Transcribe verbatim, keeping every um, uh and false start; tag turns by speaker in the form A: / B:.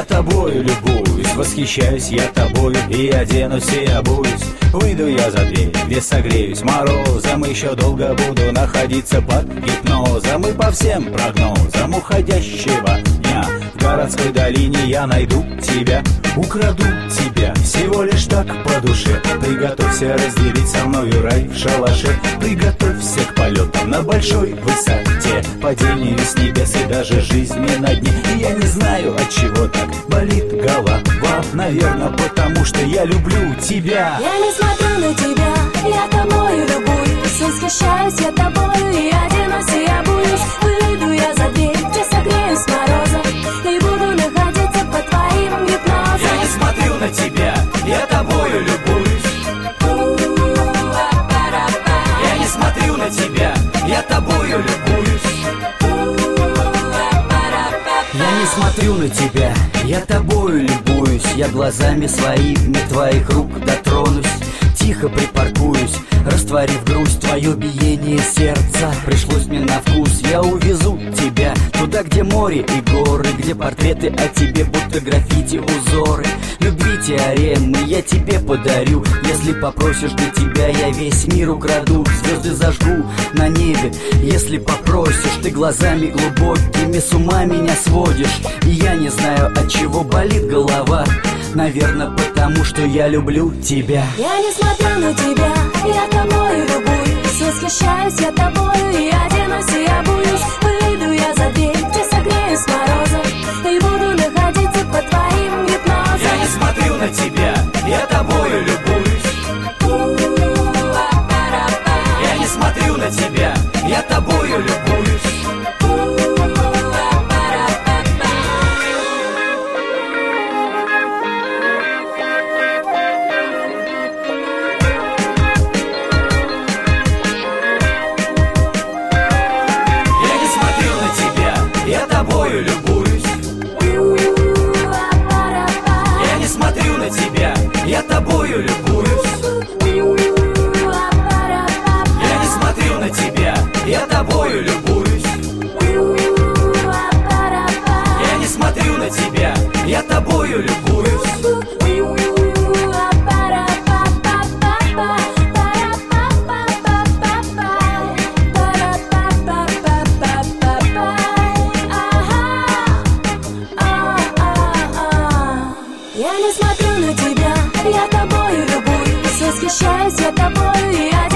A: тобою любуюсь, восхищаюсь я тобою. И оденусь, и обуюсь, выйду я за дверь, где согреюсь морозом. Еще долго буду находиться под гипнозом. И по всем прогнозам уходящего дня в городской долине я найду тебя, украду тебя, всего лишь так по душе. Приготовься разделить со мною рай в шалаше. Приготовься к полетам на большой высоте, падению с небес и даже жизни на дне. И я не знаю, от чего так болит голова. Наверное, потому что я люблю тебя.
B: Я не смотрю на тебя, я тобою любуюсь, восхищаюсь я тобою. И оденусь, и обуюсь, выйду я за дверь, где согреюсь морозом, и буду находиться под твоим гипнозом.
A: Я не смотрю на тебя, я тобою любуюсь. Я не смотрю на тебя, я тобою любуюсь.
C: Я не смотрю на тебя, я тобою любуюсь. Я глазами своими твоих рук дотронусь, тихо припаркуюсь, растворив грусть, твое биение сердца. Пришлось мне на вкус, я увезу тебя туда, где море и горы, где портреты о тебе, будто граффити узоры. Любви теоремы я тебе подарю, если попросишь, для тебя я весь мир украду. Звезды зажгу на небе, если попросишь. Ты глазами глубокими с ума меня сводишь. И я не знаю, от чего болит голова. Наверное, потому что я люблю тебя.
B: Я не смотрю на тебя, я тобою любуюсь, восхищаюсь я тобою. И оденусь, и обуюсь, выйду я за дверь, где согреюсь морозом, и буду находиться под твоим гипнозом.
A: Я не смотрю на тебя, я тобою любуюсь. Я не смотрю на тебя, я тобою любуюсь. Я тобою любуюсь. Я не смотрю на тебя, я тобою любуюсь. Я не смотрю на тебя, я тобою любуюсь. Я не смотрю на тебя, я тобою любуюсь.
B: Я не смотрю на тебя, я тобою любуюсь, восхищаюсь я тобою. И